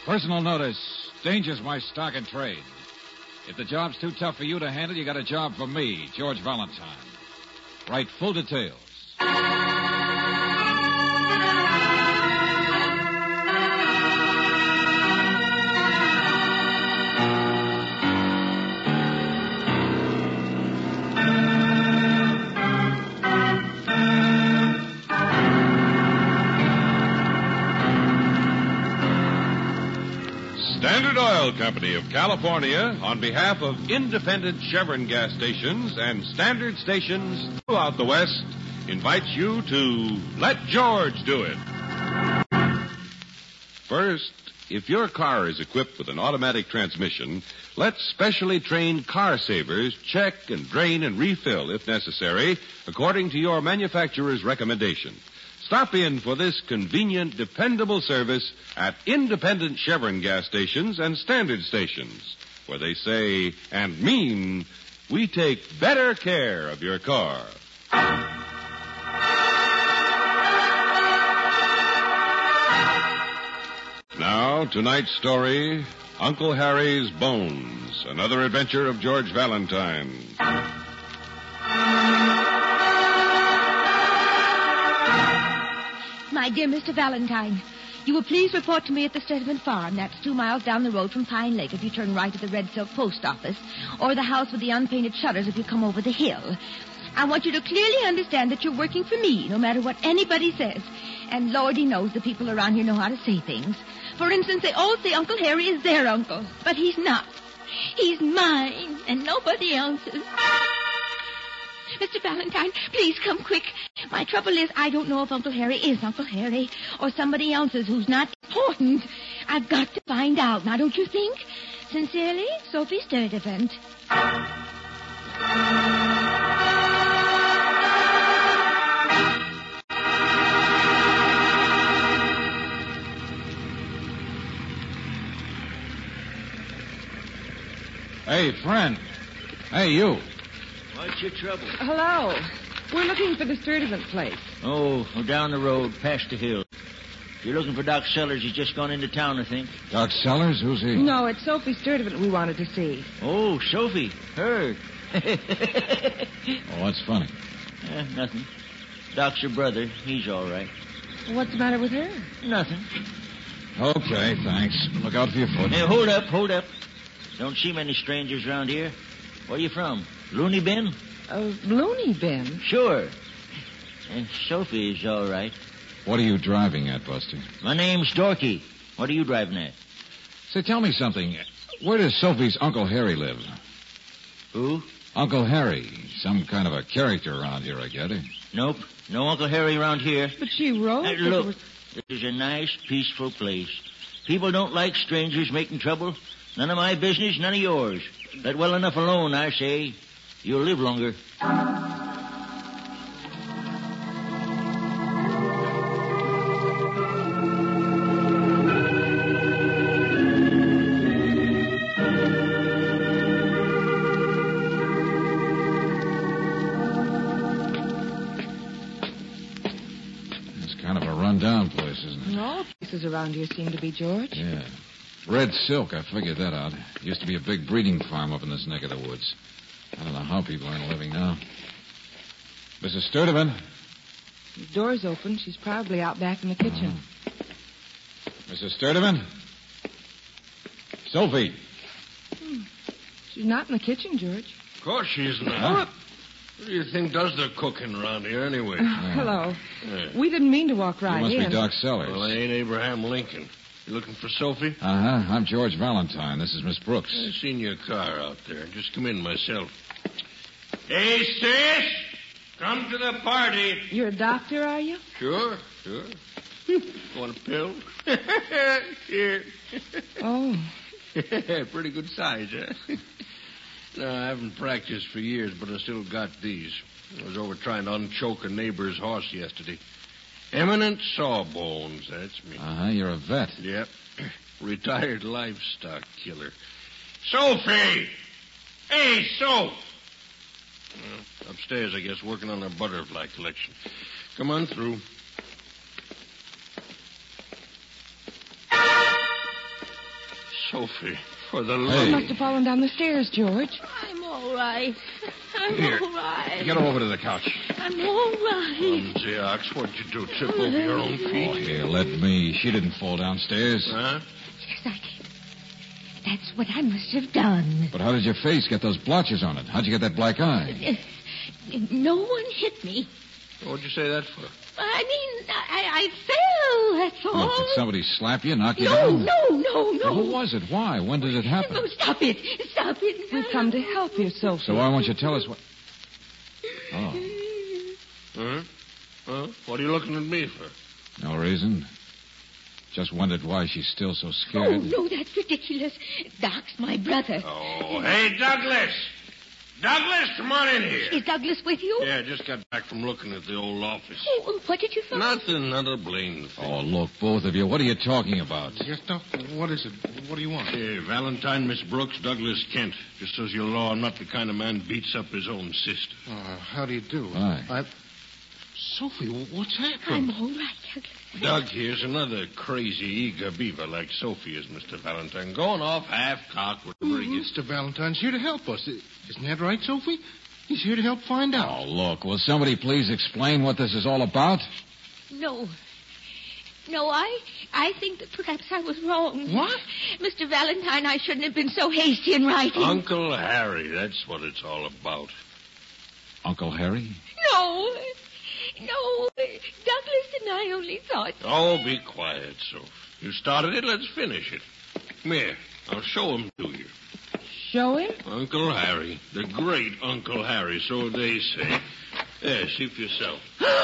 Personal notice. Danger's my stock and trade. If the job's too tough for you to handle, you got a job for me, George Valentine. Write full details. Standard Oil Company of California, on behalf of independent Chevron gas stations and standard stations throughout the West, invites you to Let George Do It. First, if your car is equipped with an automatic transmission, let specially trained car savers check and drain and refill, if necessary, according to your manufacturer's recommendation. Stop in for this convenient, dependable service at independent Chevron gas stations and standard stations, where they say and mean, we take better care of your car. Now, tonight's story, Uncle Harry's Bones, another adventure of George Valentine. My dear Mr. Valentine, you will please report to me at the Stedman Farm. That's 2 miles down the road from Pine Lake if you turn right at the Red Silk Post Office, or the house with the unpainted shutters if you come over the hill. I want you to clearly understand that you're working for me, no matter what anybody says. And Lordy knows the people around here know how to say things. For instance, they all say Uncle Harry is their uncle, but he's not. He's mine, and nobody else's. Mr. Valentine, please come quick. My trouble is I don't know if Uncle Harry is Uncle Harry or somebody else's who's not important. I've got to find out. Now, don't you think? Sincerely, Sophie Sturdivant. Hey, friend. Hey, you. What's your trouble? Hello. We're looking for the Sturdivant place. Oh, down the road, past the hill. You're looking for Doc Sellers. He's just gone into town, I think. Doc Sellers? Who's he? No, it's Sophie Sturdivant we wanted to see. Oh, Sophie. Her. Oh, what's funny? Nothing. Doc's her brother. He's all right. What's the matter with her? Nothing. Okay, thanks. Look out for your foot. Hey, hold up. Don't see many strangers around here. Where you from? Looney Bin? Looney Bin? Sure. Sophie's all right. What are you driving at, Buster? My name's Dorky. What are you driving at? Say, tell me something. Where does Sophie's Uncle Harry live? Who? Uncle Harry. Some kind of a character around here, I get it. Nope. No Uncle Harry around here. But she wrote... Look, this is a nice, peaceful place. People don't like strangers making trouble. None of my business, none of yours. Let well enough alone, I say. You'll live longer. It's kind of a run-down place, isn't it? No places around here seem to be, George. Yeah. Red Silk, I figured that out. Used to be a big breeding farm up in this neck of the woods. I don't know how people earn a living now. Mrs. Sturdivant? The door's open. She's probably out back in the kitchen. Mrs. Sturdivant? Sophie? She's not in the kitchen, George. Of course she's not. Huh? Who do you think does the cooking around here anyway? Hello. Yeah. We didn't mean to walk right You must in. be Doc Sellers. Well, I ain't Abraham Lincoln. You looking for Sophie? Uh-huh. I'm George Valentine. This is Miss Brooks. I seen your car out there. Just come in myself. Hey, sis! Come to the party. You're a doctor, are you? Sure. Want a pill? Here. Oh. Pretty good size, huh? No, I haven't practiced for years, but I still got these. I was over trying to unchoke a neighbor's horse yesterday. Eminent Sawbones, that's me. Uh-huh. You're a vet. Yep. Retired livestock killer. Sophie! Hey, Soph! Well, upstairs, I guess, working on their butterfly collection. Come on through. Sophie, for the You love. must have fallen down the stairs, George. I'm all right. I'm Here. all right. Get her over to the couch. I'm all right. Clumsy ox, what'd you do? Trip over your own Oh, feet? here, let me. She didn't fall downstairs. Huh? Yes, I did. That's what I must have done. But how did your face get those blotches on it? How'd you get that black eye? No one hit me. What'd you say that for? I mean, I fell, that's all. Look, did somebody slap you, knock you No, down? no. Who was it? Why? When did it happen? No, stop it. Stop it. We've come to help you, Sophie. So why won't you tell us what... Oh, Huh? Huh? What are you looking at me for? no reason. Just wondered why she's still so Oh, scared. no, that's ridiculous. Doc's my brother. Oh, hey, Douglas! Douglas, come on in here. Is Douglas with you? Yeah, just got back from looking at the old office. Oh, what did you find? Nothing, not a blame thing. Oh, look, both of you. What are you talking about? Yes, Doc. What is it? What do you want? Hey, Valentine, Miss Brooks, Douglas Kent. Just so you'll know, I'm not the kind of man beats up his own sister. How do you do? Hi. Sophie, what's I'm happened? all right, Douglas. Doug here's another crazy, eager beaver like Sophie is, Mr. Valentine. Going off half-cocked, whatever he gets. Mr. Valentine's here to help us. Isn't that right, Sophie? He's here to help find out. Oh, look, will somebody please explain what this is all about? No, I think that perhaps I was wrong. What? Mr. Valentine, I shouldn't have been so hasty in writing. Uncle Harry, that's what it's all about. Uncle Harry? No, Douglas and I only thought... Oh, be quiet, Soph. You started it, let's finish it. Come here, I'll show him to you. Show him? Uncle Harry, the great Uncle Harry, so they say. There, see for yourself.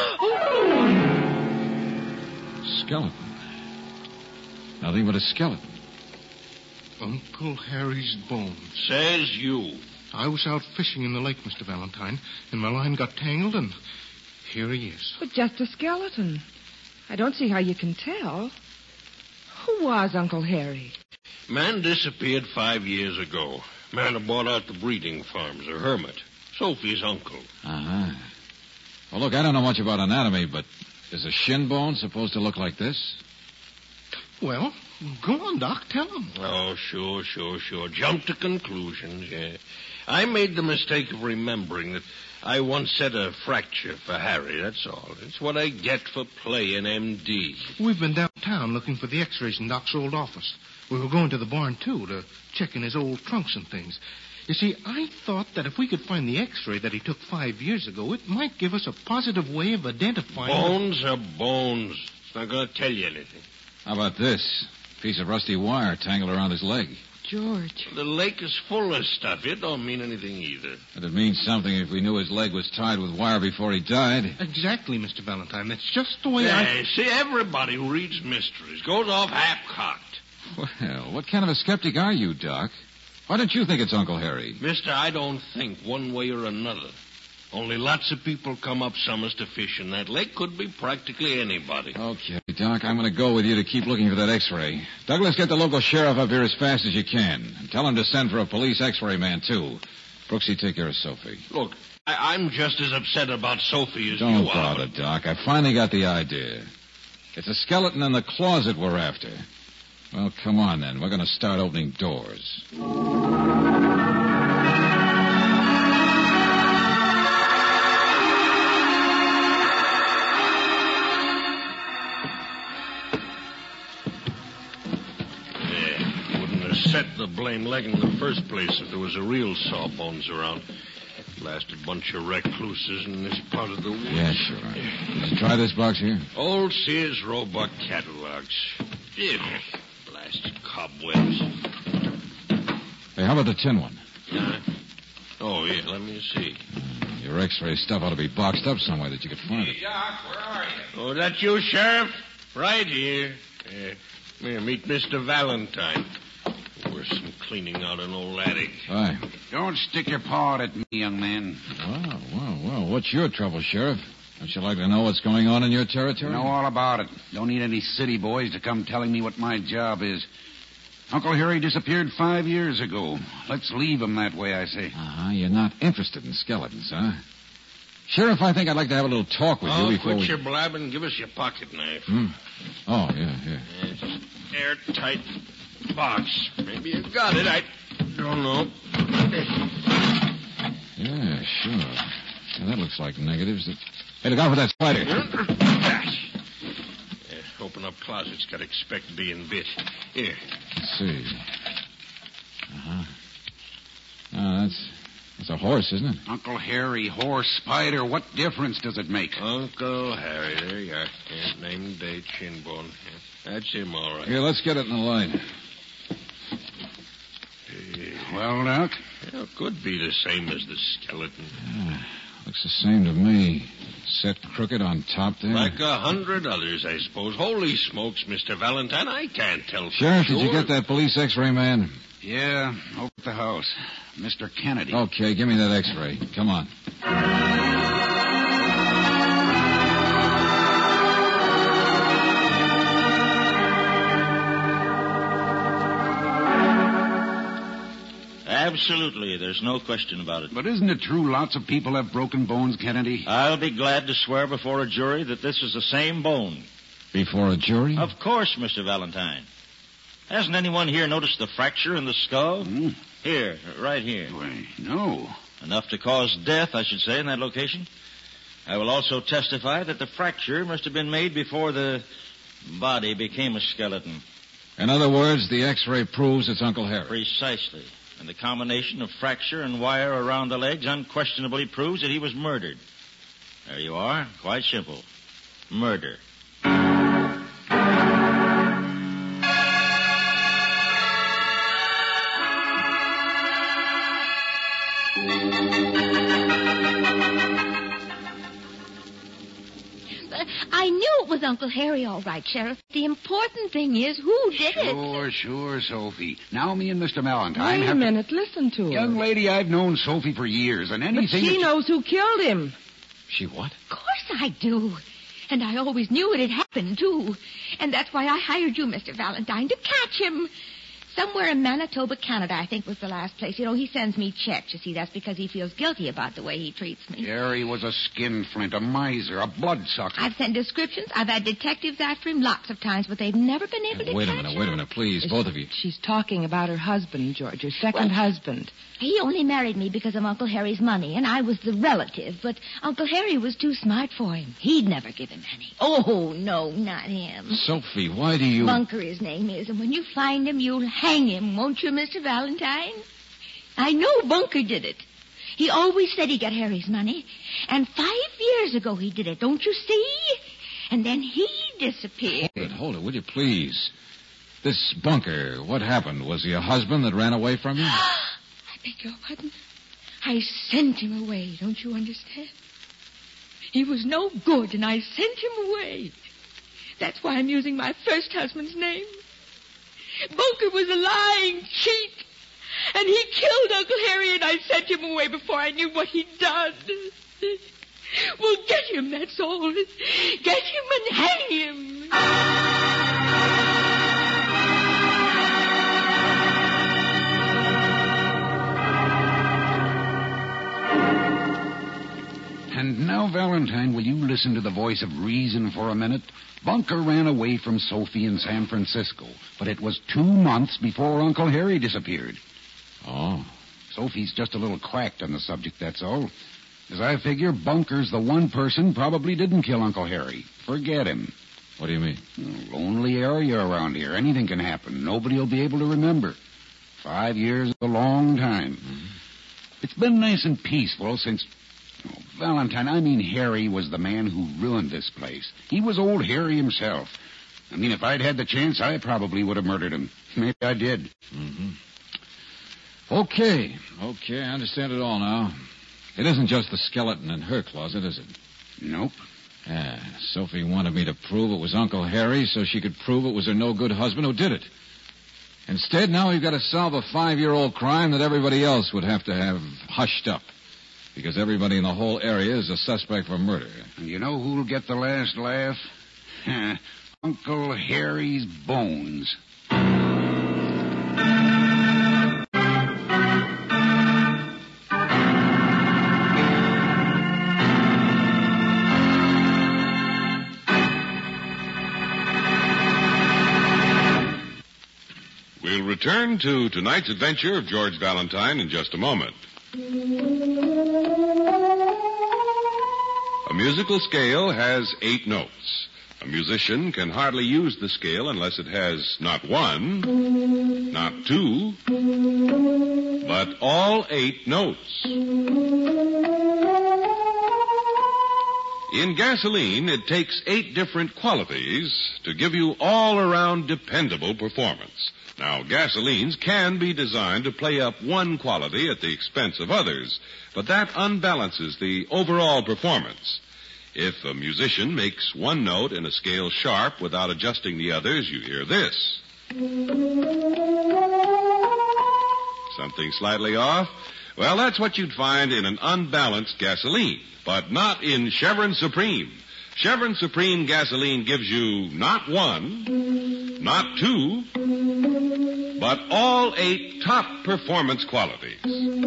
Skeleton. Nothing but a skeleton. Uncle Harry's bones. Says you. I was out fishing in the lake, Mr. Valentine, and my line got tangled, and here he is. But just a skeleton. I don't see how you can tell. Who was Uncle Harry? Man disappeared 5 years ago. Man who bought out the breeding farms, a hermit. Sophie's uncle. Uh-huh. Well, look, I don't know much about anatomy, but is a shin bone supposed to look like this? Well, go on, Doc. Tell him. Oh, sure. Jump to conclusions, yeah. I made the mistake of remembering that I once said a fracture for Harry, that's all. It's what I get for playing MD. We've been downtown looking for the x-rays in Doc's old office. We were going to the barn, too, to check in his old trunks and things. You see, I thought that if we could find the x-ray that he took 5 years ago, it might give us a positive way of identifying... Bones are bones. It's not going to tell you anything. How about this? Piece of rusty wire tangled around his leg. George. The lake is full of stuff. It don't mean anything either. But it means something if we knew his leg was tied with wire before he died. Exactly, Mr. Valentine. That's just the way Yeah, see, everybody who reads mysteries goes off half-cocked. Well, what kind of a skeptic are you, Doc? Why don't you think it's Uncle Harry? Mister, I don't think one way or another. Only lots of people come up summers to fish in that lake. Could be practically anybody. Okay, Doc, I'm going to go with you to keep looking for that x-ray. Douglas, get the local sheriff up here as fast as you can. And tell him to send for a police x-ray man, too. Brooksy, take care of Sophie. Look, I'm just as upset about Sophie as Don't you are. bother, Doc. I finally got the idea. It's a skeleton in the closet we're after. Well, come on, then. We're going to start opening doors. Set the blame leg in the first place if there was a real sawbones around. Blasted bunch of recluses in this part of the woods. Yeah, sure. Did you try this box here? Old Sears Roebuck catalogs. Ew, blasted cobwebs. Hey, how about the tin one? Oh, yeah, let me see. Your x-ray stuff ought to be boxed up somewhere that you could find it. Doc, where are you? Oh, that you, Sheriff? Right here. Here, meet Mr. Valentine. We're some cleaning out an old attic. Hi. Don't stick your paw at me, young man. Well, what's your trouble, Sheriff? Don't you like to know what's going on in your territory? Know all about it. Don't need any city boys to come telling me what my job is. Uncle Harry disappeared 5 years ago. Let's leave him that way, I say. Uh-huh. You're not interested in skeletons, huh? Sheriff, I think I'd like to have a little talk with you before quit your blabbing. Give us your pocket knife. Oh, yeah. Yes, airtight. box. Maybe you got it. I don't know. Yeah, sure. Yeah, that looks like negatives. Hey, look out for that spider. Open up closets. Got to expect being bit. Here. Let's see. Uh-huh. That's a horse, isn't it? Uncle Harry, horse, spider, what difference does it make? Uncle Harry. There you are. Yeah, name, date, shin bone. Yeah, that's him, all right. Here, let's get it in the line. Well, Doc? Yeah, could be the same as the skeleton. Yeah, looks the same to me. Set crooked on top there. Like 100 others, I suppose. Holy smokes, Mr. Valentine, I can't tell for Sheriff, sure. did you get that police x-ray man? Yeah, over at the house. Mr. Kennedy. Okay, give me that x-ray. Come on. Absolutely. There's no question about it. But isn't it true lots of people have broken bones, Kennedy? I'll be glad to swear before a jury that this is the same bone. Before a jury? Of course, Mr. Valentine. Hasn't anyone here noticed the fracture in the skull? Here, right here. Why, no. Enough to cause death, I should say, in that location. I will also testify that the fracture must have been made before the body became a skeleton. In other words, the x-ray proves it's Uncle Harry. Precisely. And the combination of fracture and wire around the legs unquestionably proves that he was murdered. There you are. Quite simple. Murder. I knew it was Uncle Harry, all right, Sheriff. The important thing is who did it. Sure, Sophie. Now me and Mr. Valentine Wait a minute. Listen to her. Young lady, I've known Sophie for years, and anything... But she knows who killed him. She what? Of course I do. And I always knew it had happened, too. And that's why I hired you, Mr. Valentine, to catch him. Somewhere in Manitoba, Canada, I think was the last place. You know, he sends me checks. You see, that's because he feels guilty about the way he treats me. Harry was a skinflint, a miser, a bloodsucker. I've sent descriptions. I've had detectives after him lots of times, but they've never been able to Wait a catch minute, him. please, both of you. She's talking about her husband, George, her second husband. He only married me because of Uncle Harry's money, and I was the relative, but Uncle Harry was too smart for him. He'd never give him any. Oh, no, not him. Sophie, why do you... Bunker, his name is, and when you find him, you'll hang him, won't you, Mr. Valentine? I know Bunker did it. He always said he got Harry's money, and 5 years ago he did it, don't you see? And then he disappeared. Hold it, will you, please? This Bunker, what happened? Was he a husband that ran away from you? I beg your pardon? I sent him away, don't you understand? He was no good, and I sent him away. That's why I'm using my first husband's name. Bunker was a lying cheat, and he killed Uncle Harry, and I sent him away before I knew what he'd done. Well, get him, that's all. Get him and hang him. And now, Valentine, will you listen to the voice of reason for a minute? Bunker ran away from Sophie in San Francisco, but it was 2 months before Uncle Harry disappeared. Oh. Sophie's just a little cracked on the subject, that's all. As I figure, Bunker's the one person probably didn't kill Uncle Harry. Forget him. What do you mean? Lonely area around here. Anything can happen. Nobody will be able to remember. 5 years is a long time. Mm-hmm. It's been nice and peaceful since... Oh, Valentine, I mean Harry was the man who ruined this place. He was old Harry himself. I mean, if I'd had the chance, I probably would have murdered him. Maybe I did. Mm-hmm. Okay, I understand it all now. It isn't just the skeleton in her closet, is it? Nope. Yeah, Sophie wanted me to prove it was Uncle Harry so she could prove it was her no-good husband who did it. Instead, now we've got to solve a 5-year-old crime that everybody else would have to have hushed up. Because everybody in the whole area is a suspect for murder. And you know who'll get the last laugh? Uncle Harry's bones. We'll return to tonight's adventure of George Valentine in just a moment. A musical scale has 8 notes. A musician can hardly use the scale unless it has not 1, not 2, but all 8 notes. In gasoline, it takes 8 different qualities to give you all-around dependable performance. Now, gasolines can be designed to play up one quality at the expense of others, but that unbalances the overall performance. If a musician makes one note in a scale sharp without adjusting the others, you hear this. Something slightly off? Well, that's what you'd find in an unbalanced gasoline, but not in Chevron Supreme. Chevron Supreme gasoline gives you not 1, not 2, but all 8 top performance qualities.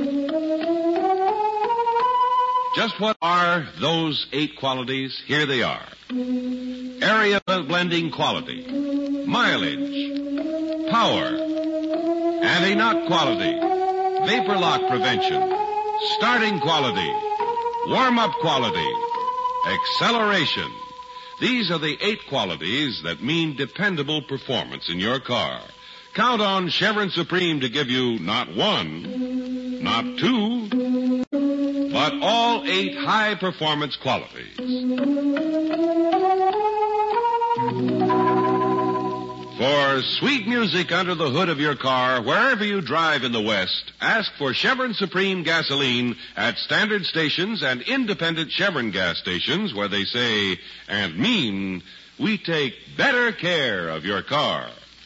Just what are those 8 qualities? Here they are. Area blending quality, mileage, power, anti-knock quality, vapor lock prevention, starting quality, warm-up quality, acceleration. These are the 8 qualities that mean dependable performance in your car. Count on Chevron Supreme to give you not 1, not 2, but all 8 high-performance qualities. For sweet music under the hood of your car, wherever you drive in the West, ask for Chevron Supreme gasoline at standard stations and independent Chevron gas stations where they say and mean, we take better care of your car.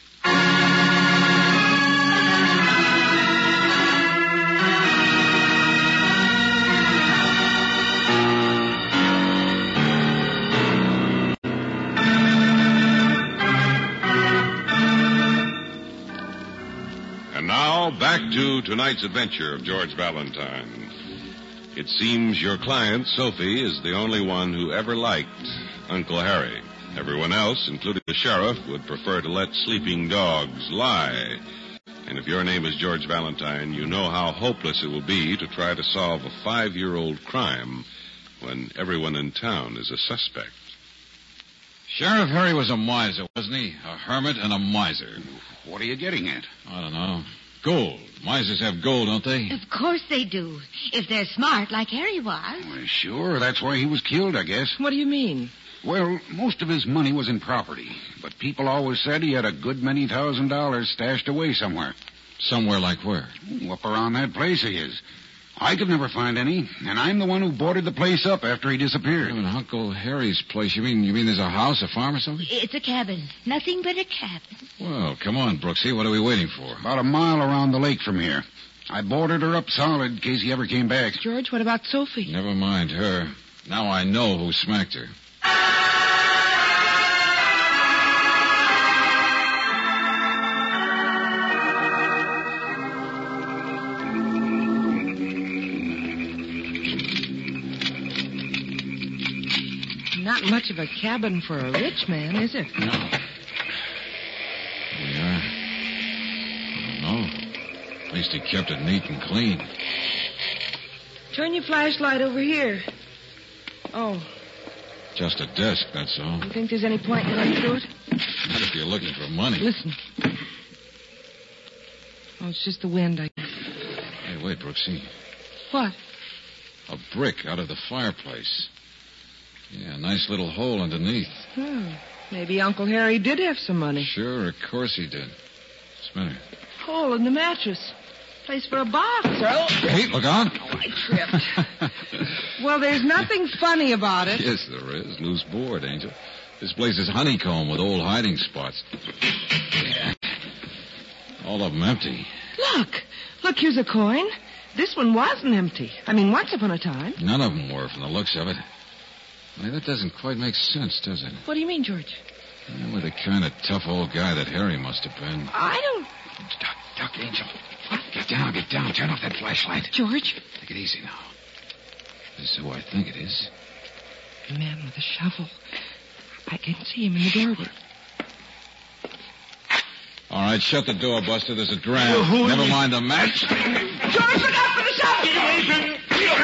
Back to tonight's adventure of George Valentine. It seems your client, Sophie, is the only one who ever liked Uncle Harry. Everyone else, including the sheriff, would prefer to let sleeping dogs lie. And if your name is George Valentine, you know how hopeless it will be to try to solve a 5-year-old crime when everyone in town is a suspect. Sheriff Harry was a miser, wasn't he? A hermit and a miser. What are you getting at? I don't know. Gold. Misers have gold, don't they? Of course they do. If they're smart, like Harry was. Well, sure. That's why he was killed, I guess. What do you mean? Well, most of his money was in property, but people always said he had a good many $1,000s stashed away somewhere. Somewhere like where? Up around that place of his. I could never find any, and I'm the one who boarded the place up after he disappeared. In Uncle Harry's place? You mean there's a house, a farm or something? It's a cabin. Nothing but a cabin. Well, come on, Brooksy. What are we waiting for? About a mile around the lake from here. I boarded her up solid in case he ever came back. George, what about Sophie? Never mind her. Now I know who smacked her. Not much of a cabin for a rich man, is it? No. We are. I don't know. At least he kept it neat and clean. Turn your flashlight over here. Oh. Just a desk, that's all. You think there's any point in running through it? Not if you're looking for money. Listen. Oh, it's just the wind, I guess. Hey, wait, Brooksy. What? A brick out of the fireplace. Yeah, a nice little hole underneath. Oh, maybe Uncle Harry did have some money. Sure, of course he did. What's the matter? Hole in the mattress. Place for a box. Oh. Hey, look out. Oh, I tripped. Well, there's nothing funny about it. Yes, there is. Loose board, Angel. This place is honeycomb with old hiding spots. Yeah. All of them empty. Look, here's a coin. This one wasn't empty. I mean, once upon a time. None of them were from the looks of it. Only that doesn't quite make sense, does it? What do you mean, George? With the kind of tough old guy that Harry must have been. I don't... Duck, Angel. Get down. Turn off that flashlight. George? Take it easy now. This is who I think it is. The man with the shovel. I can see him in the doorway. All right, shut the door, Buster. There's a draft. Never mind the match. George, look out for the shot! Get away from me.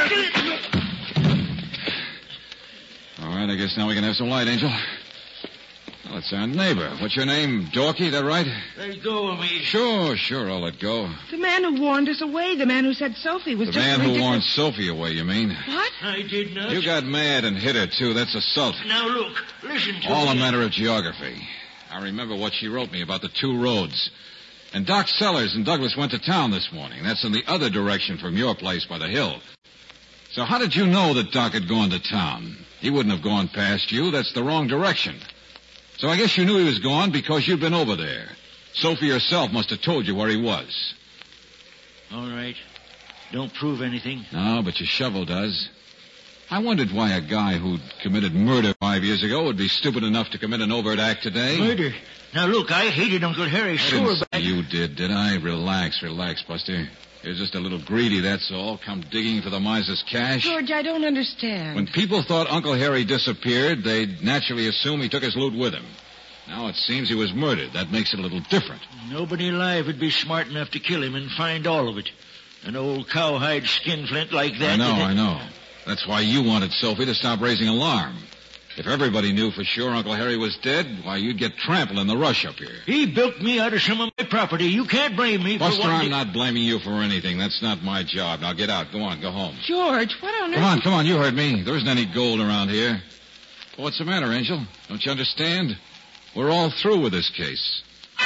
All right, I guess now we can have some light, Angel. Well, it's our neighbor. What's your name? Dorky, that right? Let go of me. Sure, I'll let go. The man who warned us away, the man who said Sophie was The just... man who warned Sophie away, you mean? What? I did not. You got mad and hit her, too. That's assault. Now, look. Listen to All me. a matter of geography. I remember what she wrote me about the two roads. And Doc Sellers and Douglas went to town this morning. That's in the other direction from your place by the hill. So how did you know that Doc had gone to town? He wouldn't have gone past you. That's the wrong direction. So I guess you knew he was gone because you'd been over there. Sophie herself must have told you where he was. All right. Don't prove anything. No, but your shovel does. I wondered why a guy who'd committed murder 5 years ago would be stupid enough to commit an overt act today. Murder? Now, look, I hated Uncle Harry, I sure, didn't say but... you did I? Relax, Buster. You're just a little greedy, that's all. Come digging for the miser's cash. George, I don't understand. When people thought Uncle Harry disappeared, they'd naturally assume he took his loot with him. Now it seems he was murdered. That makes it a little different. Nobody alive would be smart enough to kill him and find all of it. An old cowhide skinflint like that... I know. That's why you wanted Sophie to stop raising alarm. If everybody knew for sure Uncle Harry was dead, why, you'd get trampled in the rush up here. He bilked me out of some of my property. You can't blame me Buster, for I'm not blaming you for anything. That's not my job. Now get out. Go on. Go home. George, what on earth... Come on. You heard me. There isn't any gold around here. What's the matter, Angel? Don't you understand? We're all through with this case.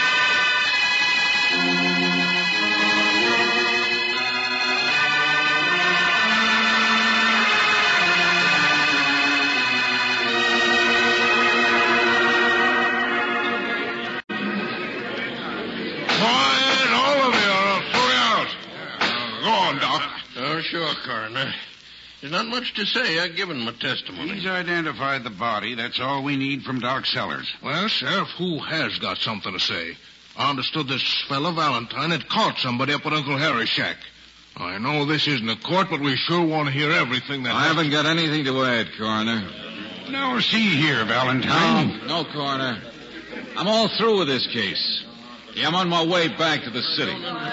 Sure, Coroner. There's not much to say. I've given my testimony. He's identified the body. That's all we need from Doc Sellers. Well, Sheriff, who has got something to say? I understood this fella Valentine had caught somebody up at Uncle Harry's shack. I know this isn't a court, but we sure want to hear everything that... I haven't got anything to add, Coroner. Now, see here, Valentine. No, Coroner. I'm all through with this case. Yeah, I'm on my way back to the city.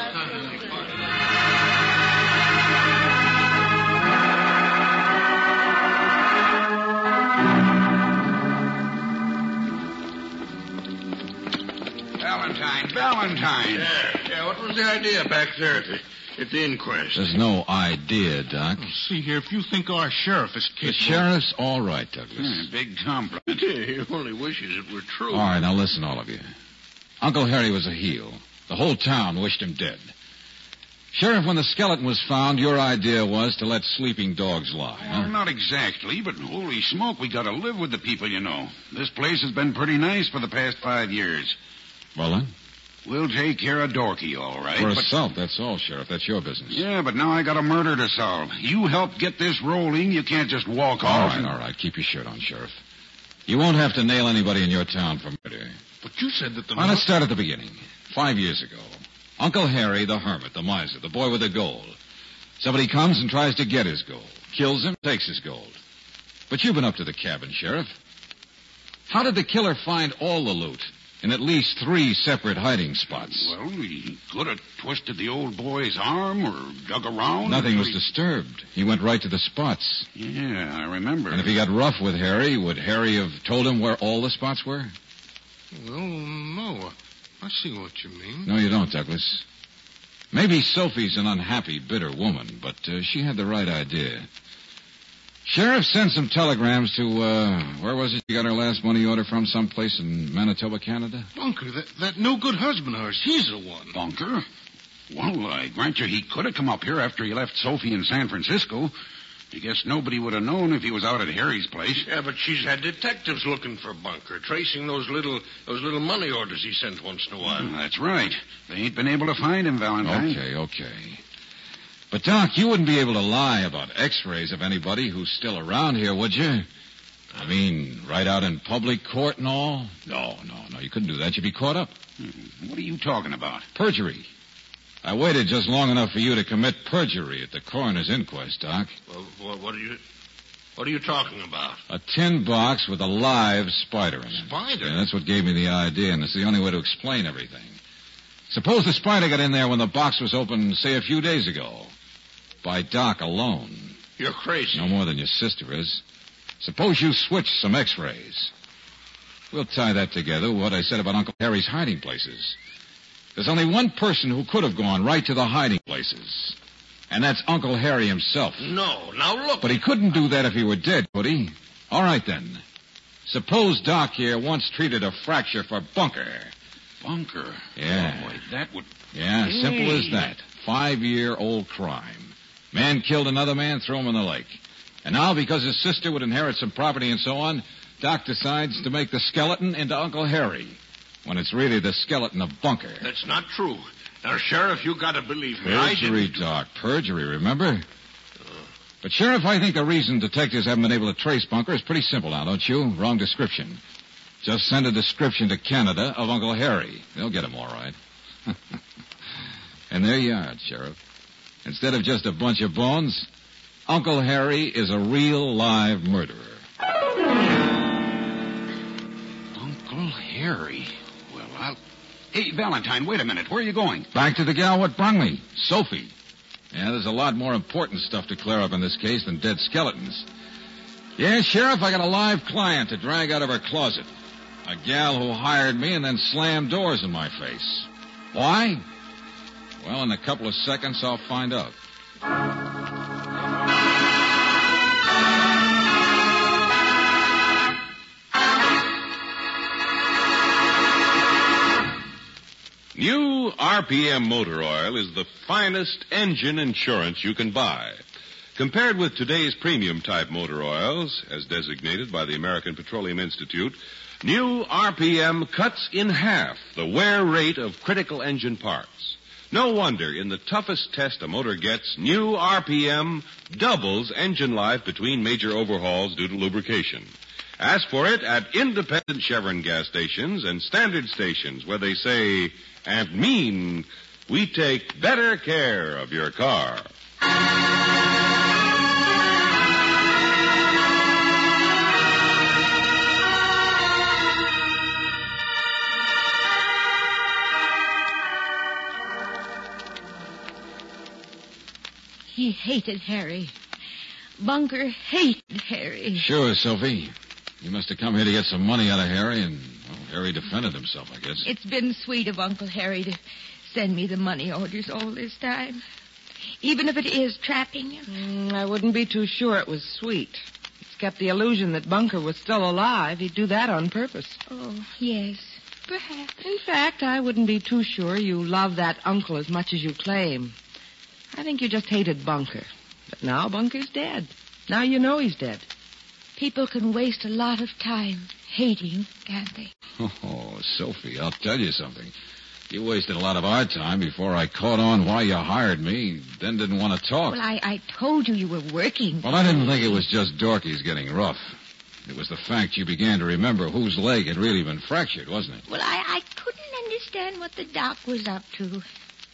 Valentine. Yeah, what was the idea back there at the inquest? There's no idea, Doc. See here, if you think our sheriff is capable... The sheriff's all right, Douglas. Big compliment. He only wishes it were true. All right, now listen, all of you. Uncle Harry was a heel. The whole town wished him dead. Sheriff, when the skeleton was found, your idea was to let sleeping dogs lie, huh? Well, not exactly, but holy smoke, we gotta live with the people, you know. This place has been pretty nice for the past 5 years. Well, then? We'll take care of Dorky, all right. For assault, that's all, Sheriff. That's your business. Yeah, but now I got a murder to solve. You help get this rolling. You can't just walk off. All right. Keep your shirt on, Sheriff. You won't have to nail anybody in your town for murder. But you said that the... Well, let's start at the beginning. 5 years ago, Uncle Harry, the hermit, the miser, the boy with the gold. Somebody comes and tries to get his gold. Kills him, takes his gold. But you've been up to the cabin, Sheriff. How did the killer find all the loot in at least 3 separate hiding spots? Well, he could have twisted the old boy's arm or dug around. Nothing was disturbed. He went right to the spots. Yeah, I remember. And if he got rough with Harry, would Harry have told him where all the spots were? Well, no. I see what you mean. No, you don't, Douglas. Maybe Sophie's an unhappy, bitter woman, but she had the right idea. Sheriff sent some telegrams to, where was it you got her last money order from? Someplace in Manitoba, Canada? Bunker, that no-good husband of hers, he's the one. Bunker? Well, I grant you he could have come up here after he left Sophie in San Francisco. I guess nobody would have known if he was out at Harry's place. Yeah, but she's had detectives looking for Bunker, tracing those little money orders he sent once in a while. That's right. They ain't been able to find him, Valentine. Okay. But, Doc, you wouldn't be able to lie about X-rays of anybody who's still around here, would you? I mean, right out in public court and all? No, you couldn't do that. You'd be caught up. What are you talking about? Perjury. I waited just long enough for you to commit perjury at the coroner's inquest, Doc. Well, what are you talking about? A tin box with a live spider in it. Spider? Yeah, that's what gave me the idea, and it's the only way to explain everything. Suppose the spider got in there when the box was opened, say, a few days ago. By Doc alone. You're crazy. No more than your sister is. Suppose you switch some x-rays. We'll tie that together with what I said about Uncle Harry's hiding places. There's only one person who could have gone right to the hiding places. And that's Uncle Harry himself. No, now look. But he couldn't do that if he were dead, could he? All right, then. Suppose Doc here once treated a fracture for Bunker. Bunker? Yeah. Oh, boy, that would... Yeah, simple as that. 5-year-old crime. Man killed another man, threw him in the lake. And now, because his sister would inherit some property and so on, Doc decides to make the skeleton into Uncle Harry, when it's really the skeleton of Bunker. That's not true. Now, Sheriff, you gotta believe me. Perjury, Doc. Perjury, remember? But, Sheriff, I think the reason detectives haven't been able to trace Bunker is pretty simple now, don't you? Wrong description. Just send a description to Canada of Uncle Harry. They'll get him all right. And there you are, Sheriff. Instead of just a bunch of bones, Uncle Harry is a real live murderer. Uncle Harry? Well, I'll... Hey, Valentine, wait a minute. Where are you going? Back to the gal what brung me, Sophie. Yeah, there's a lot more important stuff to clear up in this case than dead skeletons. Yeah, Sheriff, I got a live client to drag out of her closet. A gal who hired me and then slammed doors in my face. Why? Well, in a couple of seconds, I'll find out. New RPM motor oil is the finest engine insurance you can buy. Compared with today's premium type motor oils, as designated by the American Petroleum Institute, new RPM cuts in half the wear rate of critical engine parts. No wonder in the toughest test a motor gets, new RPM doubles engine life between major overhauls due to lubrication. Ask for it at independent Chevron gas stations and standard stations where they say and mean we take better care of your car. He hated Harry. Bunker hated Harry. Sure, Sophie. You must have come here to get some money out of Harry, and well, Harry defended himself, I guess. It's been sweet of Uncle Harry to send me the money orders all this time. Even if it is trapping him. I wouldn't be too sure it was sweet. It's kept the illusion that Bunker was still alive. He'd do that on purpose. Oh, yes, perhaps. In fact, I wouldn't be too sure you love that uncle as much as you claim. I think you just hated Bunker. But now Bunker's dead. Now you know he's dead. People can waste a lot of time hating, can't they? Oh, Sophie, I'll tell you something. You wasted a lot of our time before I caught on why you hired me, then didn't want to talk. Well, I told you were working. Well, I didn't think it was just Dorky's getting rough. It was the fact you began to remember whose leg had really been fractured, wasn't it? Well, I couldn't understand what the doc was up to.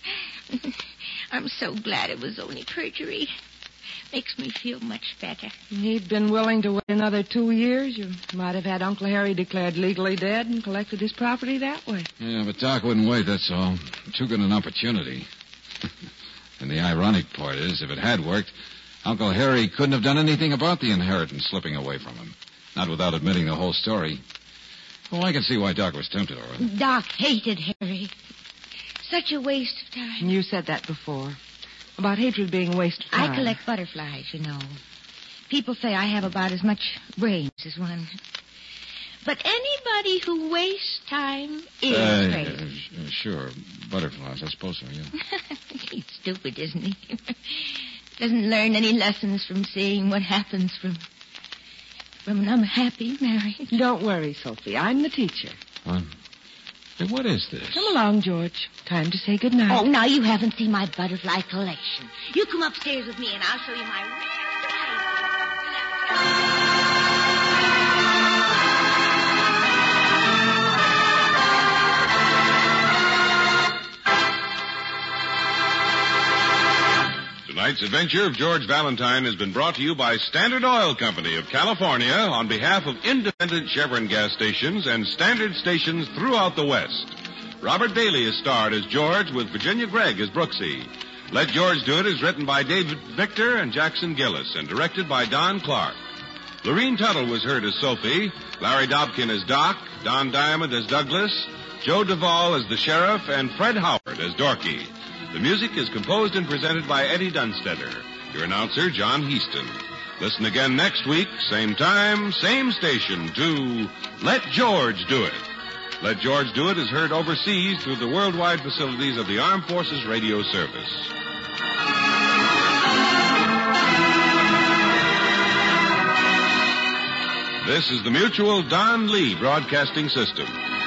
I'm so glad it was only perjury. Makes me feel much better. He'd been willing to wait another 2 years. You might have had Uncle Harry declared legally dead and collected his property that way. Yeah, but Doc wouldn't wait, that's all. Too good an opportunity. And the ironic part is, if it had worked, Uncle Harry couldn't have done anything about the inheritance slipping away from him. Not without admitting the whole story. Well, I can see why Doc was tempted, all right. Doc hated Harry. Such a waste of time. You said that before. About hatred being a waste of time. I collect butterflies, you know. People say I have about as much brains as one. But anybody who wastes time is crazy. Sure, butterflies, I suppose so, yeah. He's stupid, isn't he? Doesn't learn any lessons from seeing what happens from an unhappy marriage. Don't worry, Sophie. I'm the teacher. What? Hey, what is this? Come along, George. Time to say goodnight. Oh, now you haven't seen my butterfly collection. You come upstairs with me and I'll show you my Tonight's adventure of George Valentine has been brought to you by Standard Oil Company of California on behalf of independent Chevron gas stations and standard stations throughout the West. Robert Bailey is starred as George with Virginia Gregg as Brooksy. Let George Do It is written by David Victor and Jackson Gillis and directed by Don Clark. Lorene Tuttle was heard as Sophie, Larry Dobkin as Doc, Don Diamond as Douglas, Joe Duvall as the Sheriff, and Fred Howard as Dorky. The music is composed and presented by Eddie Dunstetter. Your announcer, John Heaston. Listen again next week, same time, same station, to Let George Do It. Let George Do It is heard overseas through the worldwide facilities of the Armed Forces Radio Service. This is the Mutual Don Lee Broadcasting System.